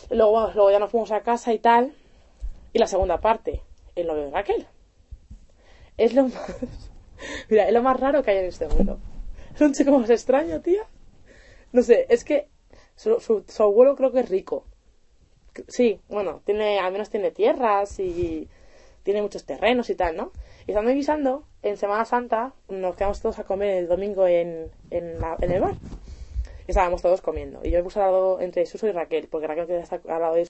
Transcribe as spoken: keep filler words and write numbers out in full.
Y luego, bueno, luego ya nos fuimos a casa y tal. Y la segunda parte, el novio de Raquel. Es lo más... Mira, es lo más raro que hay en este mundo. Es un chico más extraño, tía. No sé, es que su, su, su abuelo creo que es rico. Sí, bueno, tiene, al menos tiene tierras y tiene muchos terrenos y tal, ¿no? Y estando guisando, en Semana Santa, nos quedamos todos a comer el domingo en, en, la, en el bar. Y estábamos todos comiendo. Y yo me puse al lado entre Suso y Raquel, porque Raquel quería estar al lado de